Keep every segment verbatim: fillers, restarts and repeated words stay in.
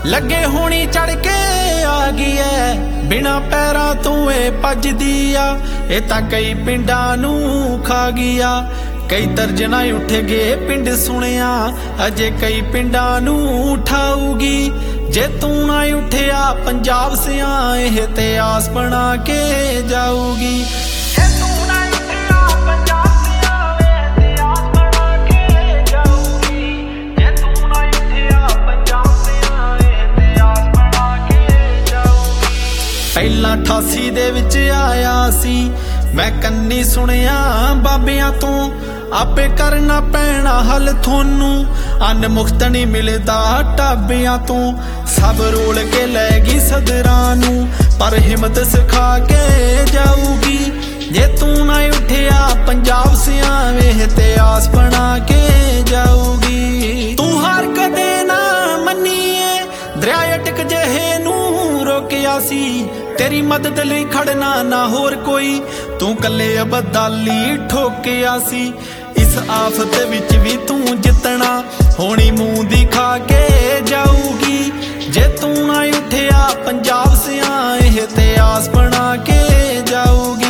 लगे होनी चढ़ के आ गई है बिना पैरां तों ए भजदी आ ए तां कई पिंडां नूं खा गया कई दर्जना उठ गए पिंड सुनिया अजे कई पिंडां नूं उठाऊगी जे तू ना उठिया पंजाब सिया एह ते आस बना के जाऊगी। पहला अठासी दे विच आया सी मैं कन्नी सुनिया बाबियां तो आपे करना पैना हल थोनू अन मुख्त नहीं मिलदा ढाबियां तो सब रोल के लैगी सदरां नू पर हिम्मत सिखा के जाऊगी जे तू ना उठिया पंजाब सिया वेह ते आस बना के जाऊगी। तू हार कदे ना मन्नीए दरिया अटक जहे नू रोकिया सी तेरी मदद लई खड़ना ना होर कोई तू कले अबदाली ठोकिया सी इस आफत विच भी तू जितना होनी मुंह दिखा के जाऊगी जे तू ना उठिया पंजाब सिया एह ते आस बना के जाऊगी।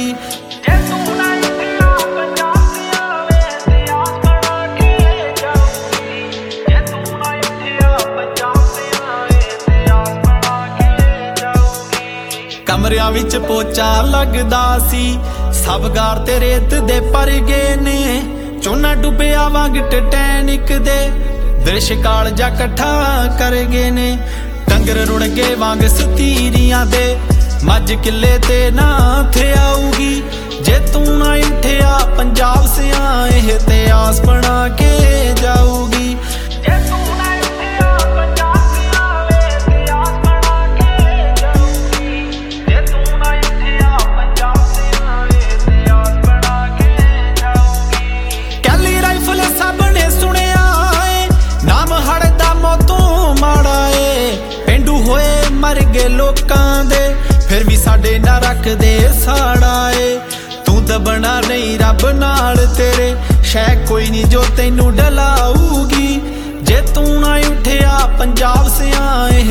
कमरियां विच पोचा लगदा सी सब गार ते रेत दे पर गए ने चोना डुबिया वांग टाइटैनिक दे दृश काल जा कट्ठा कर गए ने डंगर रुड़ गए वांग सतीरियां दे मझ किले ते ना थे आऊगी जे तू ना उठिया पंजाब सिया एह ते आस बना के जाऊगी। मर गए लोकां दे फिर भी साडे ना रख दे साड़ा ए तू दबना नहीं रब नाल तेरे शै कोई नहीं जो तैनू डलाऊगी जे तू ना उठिया पंजाब सिया